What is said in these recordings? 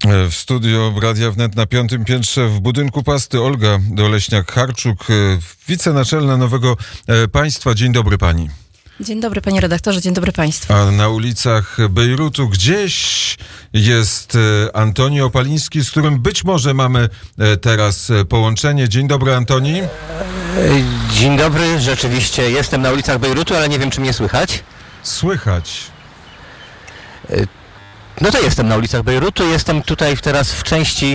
W studio Radia Wnet na 5. piętrze w budynku Pasty Olga Doleśniak-Harczuk, wicenaczelna Nowego Państwa. Dzień dobry pani. Dzień dobry panie redaktorze, dzień dobry państwu. A na ulicach Bejrutu gdzieś jest Antoni Opaliński, z którym być może mamy teraz połączenie. Dzień dobry, Antoni. Dzień dobry, rzeczywiście jestem na ulicach Bejrutu, ale nie wiem, czy mnie słychać. Słychać. No to jestem na ulicach Bejrutu, jestem tutaj teraz w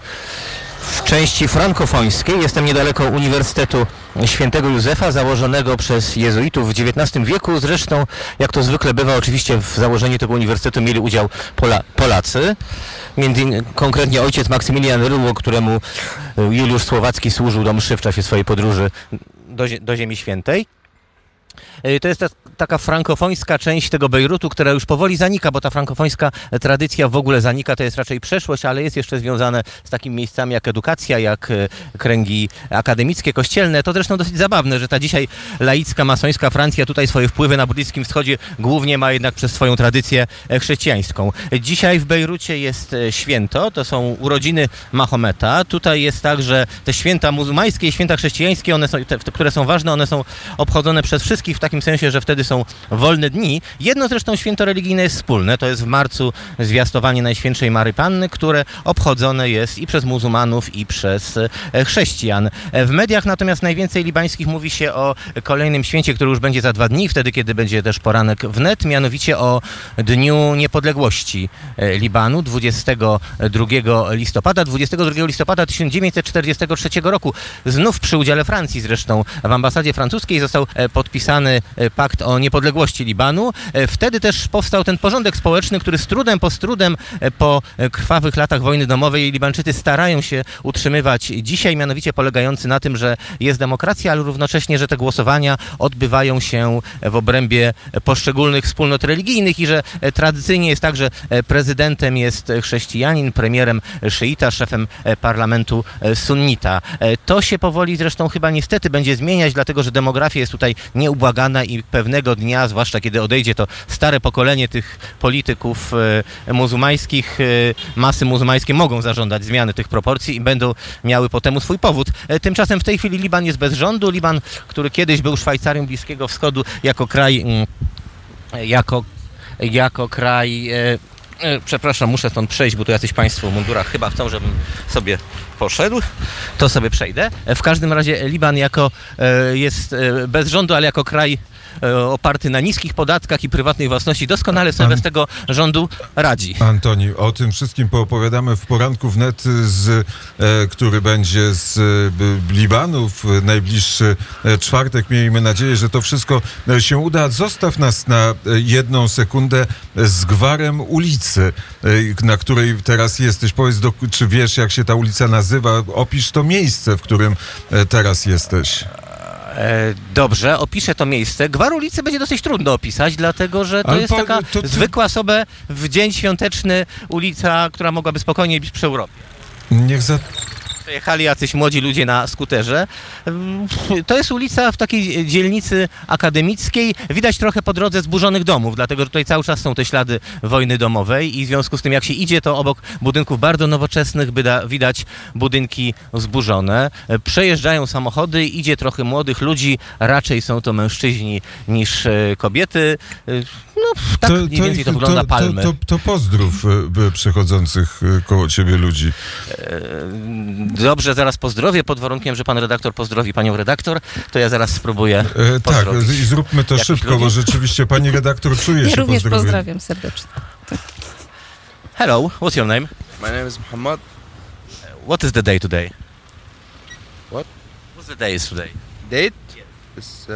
części frankofońskiej, jestem niedaleko Uniwersytetu Świętego Józefa, założonego przez jezuitów w XIX wieku. Zresztą, jak to zwykle bywa, oczywiście w założeniu tego uniwersytetu mieli udział Polacy. Konkretnie ojciec Maksymilian Ryło, któremu Juliusz Słowacki służył do mszy w czasie swojej podróży do Ziemi Świętej. To jest taka frankofońska część tego Bejrutu, która już powoli zanika, bo ta frankofońska tradycja w ogóle zanika, to jest raczej przeszłość, ale jest jeszcze związane z takimi miejscami jak edukacja, jak kręgi akademickie, kościelne. To zresztą dosyć zabawne, że ta dzisiaj laicka, masońska Francja tutaj swoje wpływy na Bliskim Wschodzie głównie ma jednak przez swoją tradycję chrześcijańską. Dzisiaj w Bejrucie jest święto, to są urodziny Mahometa. Tutaj jest tak, że te święta muzułmańskie i święta chrześcijańskie, one są, które są ważne, one są obchodzone przez wszystkich w takim sensie, że wtedy są wolne dni. Jedno zresztą święto religijne jest wspólne, to jest w marcu zwiastowanie Najświętszej Mary Panny, które obchodzone jest i przez muzułmanów, i przez chrześcijan. W mediach natomiast najwięcej libańskich mówi się o kolejnym święcie, który już będzie za 2 dni, wtedy kiedy będzie też poranek wnet, mianowicie o Dniu Niepodległości Libanu 22 listopada. 22 listopada 1943 roku, znów przy udziale Francji zresztą, w ambasadzie francuskiej został podpisany pakt o niepodległości Libanu. Wtedy też powstał ten porządek społeczny, który z trudem, po krwawych latach wojny domowej Libańczycy starają się utrzymywać dzisiaj, mianowicie polegający na tym, że jest demokracja, ale równocześnie, że te głosowania odbywają się w obrębie poszczególnych wspólnot religijnych i że tradycyjnie jest tak, że prezydentem jest chrześcijanin, premierem szyita, szefem parlamentu sunnita. To się powoli zresztą chyba niestety będzie zmieniać, dlatego że demografia jest tutaj nieubłagana i pewnego dnia, zwłaszcza kiedy odejdzie to stare pokolenie tych polityków muzułmańskich, masy muzułmańskie mogą zażądać zmiany tych proporcji i będą miały po temu swój powód. Tymczasem w tej chwili Liban jest bez rządu. Liban, który kiedyś był Szwajcarią Bliskiego Wschodu, jako kraj przepraszam, muszę stąd przejść, bo tu jacyś państwo w mundurach chyba chcą, żebym sobie poszedł. To sobie przejdę. W każdym razie Liban jest bez rządu, ale jako kraj oparty na niskich podatkach i prywatnej własności doskonale sobie bez tego rządu radzi. Antoni, o tym wszystkim poopowiadamy w poranku wnet, który będzie z Libanu w najbliższy czwartek. Miejmy nadzieję, że to wszystko się uda. Zostaw nas na 1 sekundę z gwarem ulicy, na której teraz jesteś. Powiedz, czy wiesz, jak się ta ulica nazywa? Opisz to miejsce, w którym teraz jesteś. Dobrze, opiszę to miejsce. Gwar ulicy będzie dosyć trudno opisać, dlatego że to jest taka zwykła sobie w dzień świąteczny ulica, która mogłaby spokojnie być przy Europie. Przejechali jacyś młodzi ludzie na skuterze. To jest ulica w takiej dzielnicy akademickiej. Widać trochę po drodze zburzonych domów, dlatego że tutaj cały czas są te ślady wojny domowej i w związku z tym, jak się idzie, to obok budynków bardzo nowoczesnych widać budynki zburzone. Przejeżdżają samochody, idzie trochę młodych ludzi, raczej są to mężczyźni niż kobiety. No, tak mniej więcej to wygląda Palmy. To pozdrów przechodzących koło ciebie ludzi. Dobrze, zaraz pozdrowię, pod warunkiem, że pan redaktor pozdrowi panią redaktor, to ja zaraz spróbuję pozdrowić. Tak, i zróbmy to szybko, bo rzeczywiście pani redaktor czuje się Ja również pozdrowień. pozdrawiam serdecznie. Hello, what's your name? My name is Muhammad. What is the day today? What? What's the day is today? Date? It's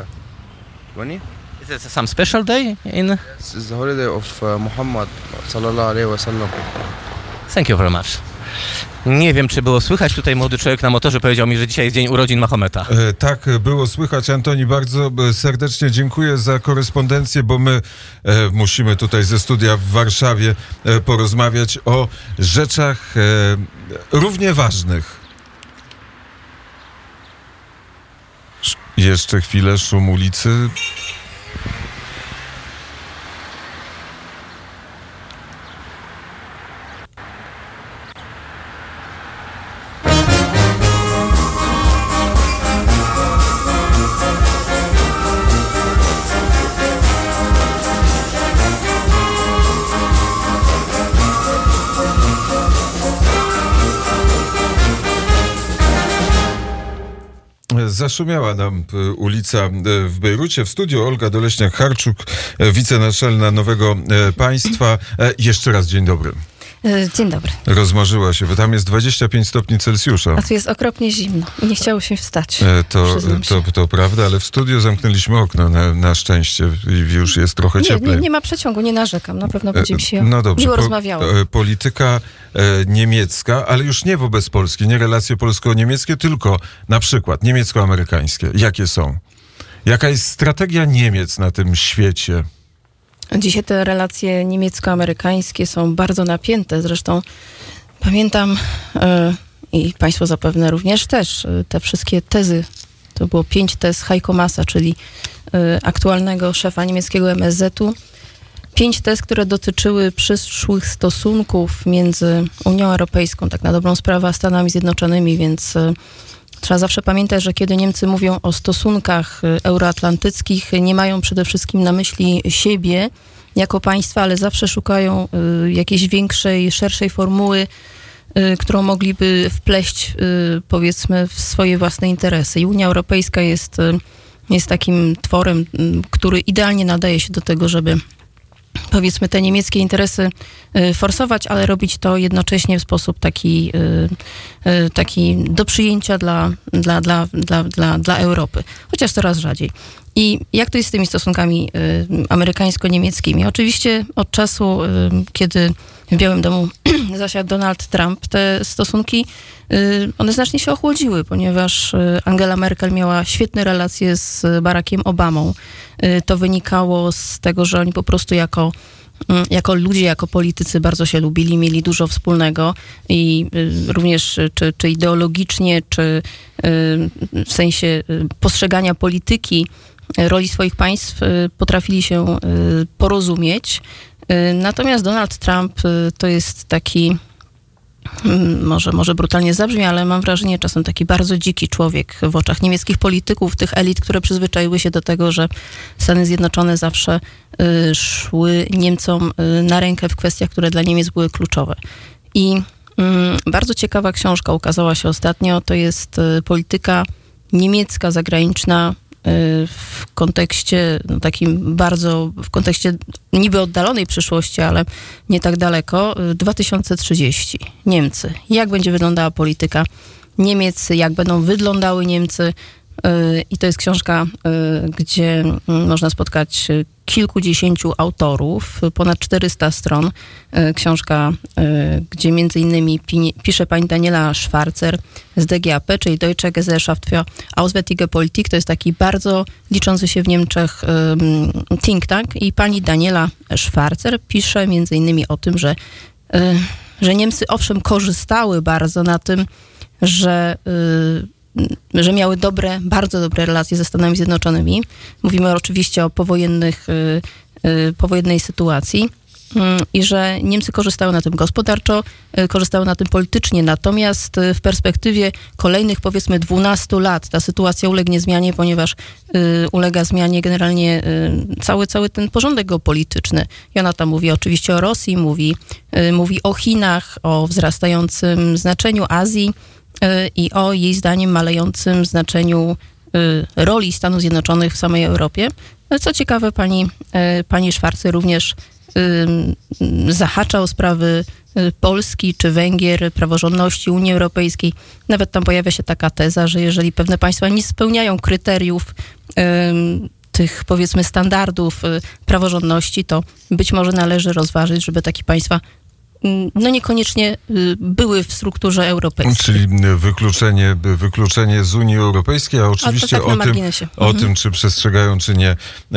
20. Is it some special day in... This is the holiday of Muhammad sallallahu alaihi wasallam. Thank you very much. Nie wiem, czy było słychać, tutaj młody człowiek na motorze powiedział mi, że dzisiaj jest dzień urodzin Mahometa. Tak, było słychać. Antoni, bardzo serdecznie dziękuję za korespondencję, bo my musimy tutaj ze studia w Warszawie porozmawiać o rzeczach równie ważnych. Jeszcze chwilę, szum ulicy. Zaszumiała nam ulica w Bejrucie. W studiu Olga Doleśniak-Harczuk, wicenaczelna Nowego Państwa. Jeszcze raz dzień dobry. Dzień dobry. Rozmarzyła się, bo tam jest 25 stopni Celsjusza. A tu jest okropnie zimno i nie chciało się wstać. To prawda, ale w studiu zamknęliśmy okno na szczęście i już jest trochę cieplej. Nie ma przeciągu, nie narzekam. Na pewno będziemy się dobrze, miło rozmawiało. Polityka niemiecka, ale już nie wobec Polski, nie relacje polsko-niemieckie, tylko na przykład niemiecko-amerykańskie. Jakie są? Jaka jest strategia Niemiec na tym świecie? Dzisiaj te relacje niemiecko-amerykańskie są bardzo napięte. Zresztą pamiętam i państwo zapewne również też te wszystkie tezy. To było 5 tez Heiko Maasa, czyli aktualnego szefa niemieckiego MSZ-u. 5 tez, które dotyczyły przyszłych stosunków między Unią Europejską, tak na dobrą sprawę, a Stanami Zjednoczonymi, więc trzeba zawsze pamiętać, że kiedy Niemcy mówią o stosunkach euroatlantyckich, nie mają przede wszystkim na myśli siebie jako państwa, ale zawsze szukają jakiejś większej, szerszej formuły, którą mogliby wpleść, powiedzmy, w swoje własne interesy. I Unia Europejska jest takim tworem, który idealnie nadaje się do tego, żeby, powiedzmy, te niemieckie interesy forsować, ale robić to jednocześnie w sposób taki do przyjęcia dla Europy, chociaż coraz rzadziej. I jak to jest z tymi stosunkami amerykańsko-niemieckimi? Oczywiście od czasu, kiedy w Białym Domu zasiadł Donald Trump, te stosunki, one znacznie się ochłodziły, ponieważ Angela Merkel miała świetne relacje z Barackiem Obamą. To wynikało z tego, że oni po prostu jako ludzie, jako politycy bardzo się lubili, mieli dużo wspólnego i również czy ideologicznie, czy w sensie postrzegania polityki, roli swoich państw potrafili się porozumieć. Natomiast Donald Trump to jest taki, może brutalnie zabrzmi, ale mam wrażenie czasem taki bardzo dziki człowiek w oczach niemieckich polityków, tych elit, które przyzwyczaiły się do tego, że Stany Zjednoczone zawsze szły Niemcom na rękę w kwestiach, które dla Niemiec były kluczowe. I bardzo ciekawa książka ukazała się ostatnio, to jest polityka niemiecka zagraniczna w kontekście takim bardzo, w kontekście niby oddalonej przyszłości, ale nie tak daleko, 2030. Niemcy. Jak będzie wyglądała polityka Niemiec, jak będą wyglądały Niemcy. I to jest książka, gdzie można spotkać kilkudziesięciu autorów, ponad 400 stron. Książka, gdzie między innymi pisze pani Daniela Schwarzer z DGAP, czyli Deutsche Gesellschaft für Auswärtige Politik. To jest taki bardzo liczący się w Niemczech think tank. I pani Daniela Schwarzer pisze między innymi o tym, że Niemcy owszem korzystały bardzo na tym, że miały bardzo dobre relacje ze Stanami Zjednoczonymi. Mówimy oczywiście o powojennej sytuacji i że Niemcy korzystały na tym gospodarczo, korzystały na tym politycznie. Natomiast w perspektywie kolejnych, powiedzmy, 12 lat ta sytuacja ulegnie zmianie, ponieważ ulega zmianie generalnie cały ten porządek geopolityczny. I ona tam mówi oczywiście o Rosji, mówi o Chinach, o wzrastającym znaczeniu Azji, i o jej zdaniem malejącym znaczeniu roli Stanów Zjednoczonych w samej Europie. Co ciekawe, pani Schwarzer również zahacza o sprawy Polski czy Węgier, praworządności Unii Europejskiej. Nawet tam pojawia się taka teza, że jeżeli pewne państwa nie spełniają kryteriów tych, powiedzmy, standardów praworządności, to być może należy rozważyć, żeby takie państwa niekoniecznie były w strukturze europejskiej. Czyli wykluczenie z Unii Europejskiej, a oczywiście o tym, czy przestrzegają, czy nie,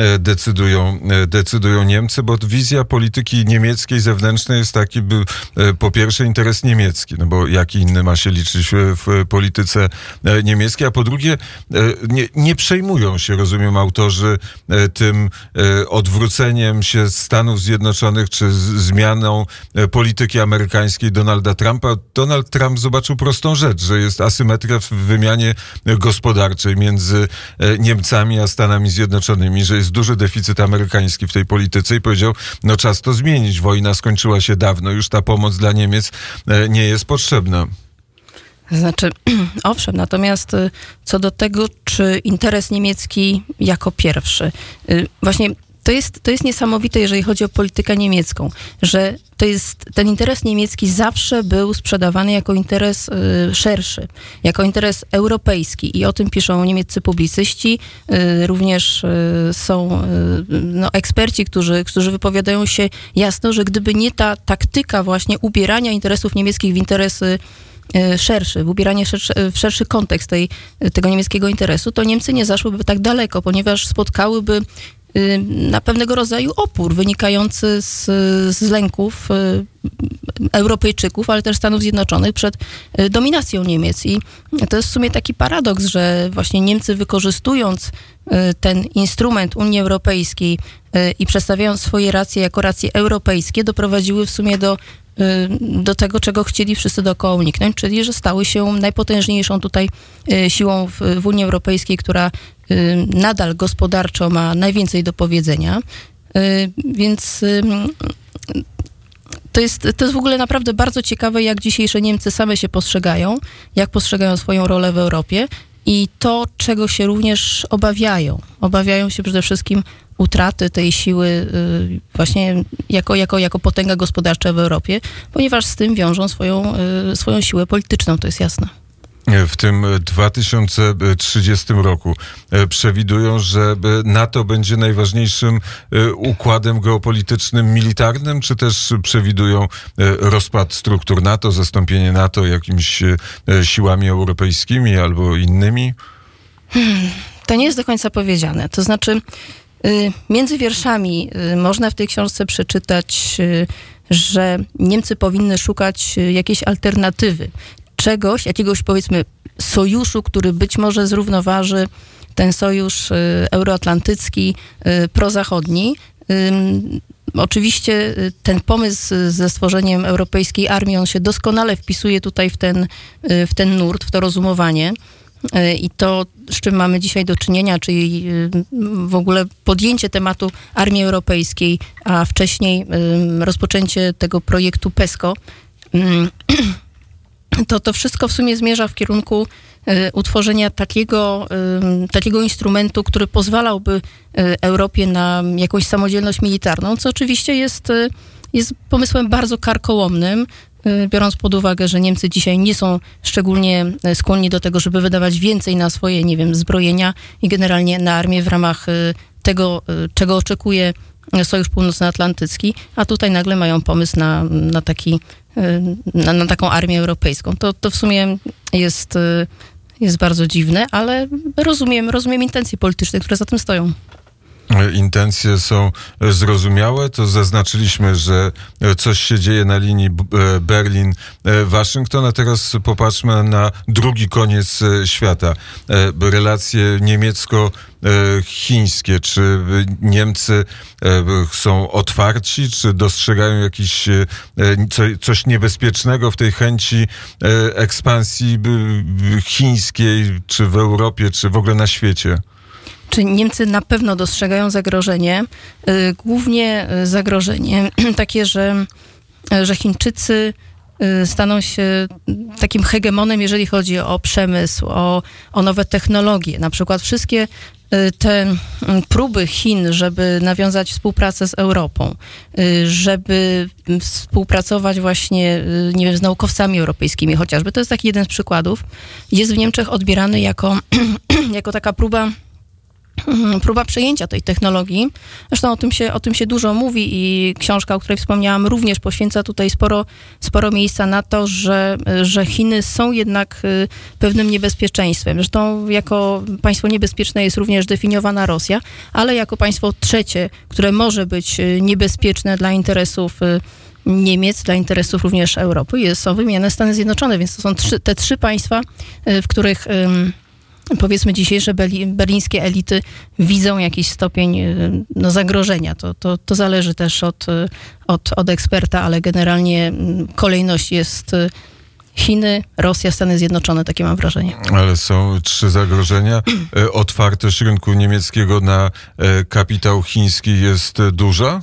decydują Niemcy, bo wizja polityki niemieckiej zewnętrznej jest taki, by po pierwsze interes niemiecki, no bo jaki inny ma się liczyć w polityce niemieckiej, a po drugie nie przejmują się, rozumiem, autorzy tym odwróceniem się Stanów Zjednoczonych, czy zmianą polityki amerykańskiej Donalda Trumpa. Donald Trump zobaczył prostą rzecz, że jest asymetria w wymianie gospodarczej między Niemcami a Stanami Zjednoczonymi, że jest duży deficyt amerykański w tej polityce i powiedział, no czas to zmienić. Wojna skończyła się dawno, już ta pomoc dla Niemiec nie jest potrzebna. Znaczy, owszem, natomiast co do tego, czy interes niemiecki jako pierwszy, właśnie to jest niesamowite, jeżeli chodzi o politykę niemiecką, że ten interes niemiecki zawsze był sprzedawany jako interes szerszy, jako interes europejski i o tym piszą niemieccy publicyści. Również są eksperci, którzy wypowiadają się jasno, że gdyby nie ta taktyka właśnie ubierania interesów niemieckich w interesy szerszy, w ubieranie w szerszy kontekst tego niemieckiego interesu, to Niemcy nie zaszłyby tak daleko, ponieważ spotkałyby na pewnego rodzaju opór wynikający z lęków Europejczyków, ale też Stanów Zjednoczonych przed dominacją Niemiec. I to jest w sumie taki paradoks, że właśnie Niemcy, wykorzystując ten instrument Unii Europejskiej i przedstawiając swoje racje jako racje europejskie, doprowadziły w sumie do tego, czego chcieli wszyscy dookoła uniknąć, czyli że stały się najpotężniejszą tutaj siłą w Unii Europejskiej, która nadal gospodarczo ma najwięcej do powiedzenia. Więc to jest w ogóle naprawdę bardzo ciekawe, jak dzisiejsze Niemcy same się postrzegają, jak postrzegają swoją rolę w Europie i to, czego się również obawiają. Obawiają się przede wszystkim utraty tej siły właśnie jako potęga gospodarcza w Europie, ponieważ z tym wiążą swoją siłę polityczną, to jest jasne. W tym 2030 roku przewidują, że NATO będzie najważniejszym układem geopolitycznym, militarnym, czy też przewidują rozpad struktur NATO, zastąpienie NATO jakimiś siłami europejskimi albo innymi? To nie jest do końca powiedziane. To znaczy, między wierszami można w tej książce przeczytać, że Niemcy powinny szukać jakiejś alternatywy, jakiegoś powiedzmy sojuszu, który być może zrównoważy ten sojusz euroatlantycki, prozachodni. Oczywiście ten pomysł ze stworzeniem europejskiej armii, on się doskonale wpisuje tutaj w ten nurt, w to rozumowanie. I to, z czym mamy dzisiaj do czynienia, czyli w ogóle podjęcie tematu armii europejskiej, a wcześniej rozpoczęcie tego projektu PESCO, to wszystko w sumie zmierza w kierunku utworzenia takiego instrumentu, który pozwalałby Europie na jakąś samodzielność militarną, co oczywiście jest pomysłem bardzo karkołomnym, biorąc pod uwagę, że Niemcy dzisiaj nie są szczególnie skłonni do tego, żeby wydawać więcej na swoje, nie wiem, zbrojenia i generalnie na armię w ramach tego, czego oczekuje Sojusz Północnoatlantycki, a tutaj nagle mają pomysł na taką armię europejską. To w sumie jest bardzo dziwne, ale rozumiem intencje polityczne, które za tym stoją. Intencje są zrozumiałe, to zaznaczyliśmy, że coś się dzieje na linii Berlin-Waszyngton, a teraz popatrzmy na drugi koniec świata. Relacje niemiecko-chińskie. Czy Niemcy są otwarci, czy dostrzegają coś niebezpiecznego w tej chęci ekspansji chińskiej, czy w Europie, czy w ogóle na świecie? Czy Niemcy na pewno dostrzegają zagrożenie? Głównie zagrożenie takie, że Chińczycy staną się takim hegemonem, jeżeli chodzi o przemysł, o nowe technologie. Na przykład wszystkie te próby Chin, żeby nawiązać współpracę z Europą, żeby współpracować właśnie, nie wiem, z naukowcami europejskimi chociażby, to jest taki jeden z przykładów, jest w Niemczech odbierany jako taka próba przejęcia tej technologii. Zresztą o tym się dużo mówi i książka, o której wspomniałam, również poświęca tutaj sporo miejsca na to, że Chiny są jednak pewnym niebezpieczeństwem. Zresztą jako państwo niebezpieczne jest również definiowana Rosja, ale jako państwo trzecie, które może być niebezpieczne dla interesów Niemiec, dla interesów również Europy, są wymieniane Stany Zjednoczone, więc to są te trzy państwa, w których powiedzmy dzisiejsze berlińskie elity widzą jakiś stopień zagrożenia. To zależy też od eksperta, ale generalnie kolejność jest Chiny, Rosja, Stany Zjednoczone, takie mam wrażenie. Ale są trzy zagrożenia. Otwartość rynku niemieckiego na kapitał chiński jest duża?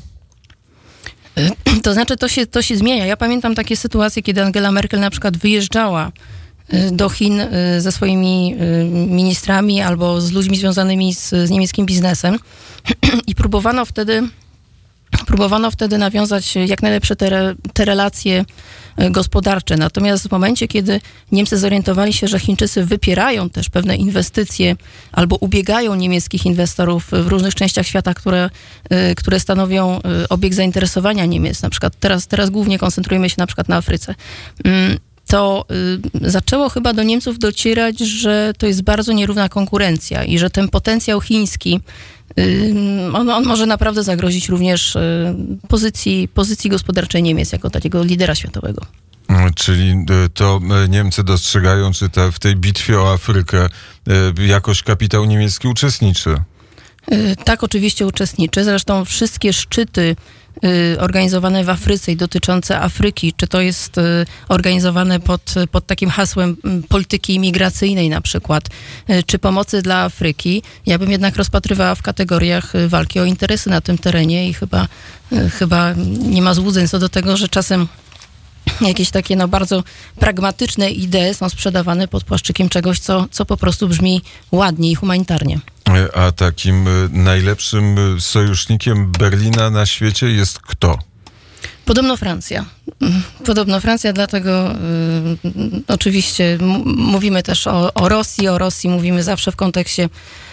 To znaczy, to się zmienia. Ja pamiętam takie sytuacje, kiedy Angela Merkel na przykład wyjeżdżała do Chin ze swoimi ministrami albo z ludźmi związanymi z niemieckim biznesem i próbowano wtedy nawiązać jak najlepsze te relacje gospodarcze. Natomiast w momencie, kiedy Niemcy zorientowali się, że Chińczycy wypierają też pewne inwestycje albo ubiegają niemieckich inwestorów w różnych częściach świata, które stanowią obiekt zainteresowania Niemiec, na przykład teraz głównie koncentrujemy się na przykład na Afryce, to zaczęło chyba do Niemców docierać, że to jest bardzo nierówna konkurencja i że ten potencjał chiński on może naprawdę zagrozić również pozycji gospodarczej Niemiec jako takiego lidera światowego. Czyli to Niemcy dostrzegają, czy w tej bitwie o Afrykę jakoś kapitał niemiecki uczestniczy? Tak, oczywiście uczestniczy. Zresztą wszystkie szczyty organizowane w Afryce i dotyczące Afryki, czy to jest organizowane pod takim hasłem polityki imigracyjnej na przykład, czy pomocy dla Afryki, ja bym jednak rozpatrywała w kategoriach walki o interesy na tym terenie i chyba nie ma złudzeń co do tego, że czasem jakieś takie bardzo pragmatyczne idee są sprzedawane pod płaszczykiem czegoś, co po prostu brzmi ładnie i humanitarnie. A takim najlepszym sojusznikiem Berlina na świecie jest kto? Podobno Francja, dlatego oczywiście mówimy też o Rosji. O Rosji mówimy zawsze w kontekście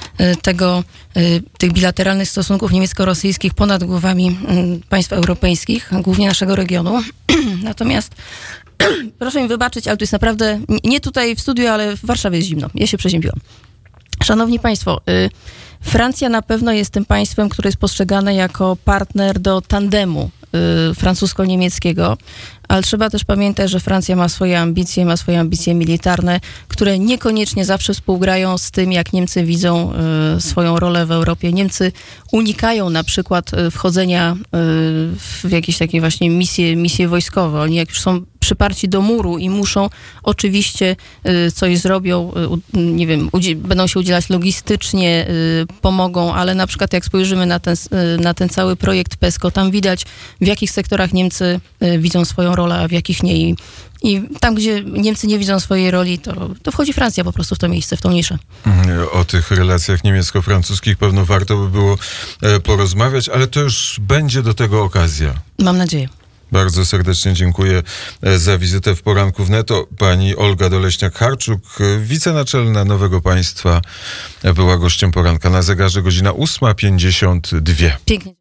tych bilateralnych stosunków niemiecko-rosyjskich ponad głowami państw europejskich, głównie naszego regionu. Natomiast proszę mi wybaczyć, ale to jest naprawdę, nie tutaj w studiu, ale w Warszawie jest zimno. Ja się przeziębiłam. Szanowni Państwo, Francja na pewno jest tym państwem, które jest postrzegane jako partner do tandemu francusko-niemieckiego, ale trzeba też pamiętać, że Francja ma swoje ambicje militarne, które niekoniecznie zawsze współgrają z tym, jak Niemcy widzą swoją rolę w Europie. Niemcy unikają na przykład wchodzenia w jakieś takie właśnie misje wojskowe. Oni jak już są przyparci do muru i muszą, oczywiście coś zrobią, nie wiem, będą się udzielać logistycznie, pomogą, ale na przykład jak spojrzymy na ten cały projekt PESCO, tam widać, w jakich sektorach Niemcy widzą swoją rolę, a w jakich nie. I tam, gdzie Niemcy nie widzą swojej roli, to wchodzi Francja po prostu w to miejsce, w tą niszę. O tych relacjach niemiecko-francuskich pewno warto by było porozmawiać, ale to już będzie do tego okazja. Mam nadzieję. Bardzo serdecznie dziękuję za wizytę w Poranku Wnet. To pani Olga Doleśniak-Harczuk, wicenaczelna Nowego Państwa, była gościem poranka. Na zegarze godzina 8:52. Pięknie.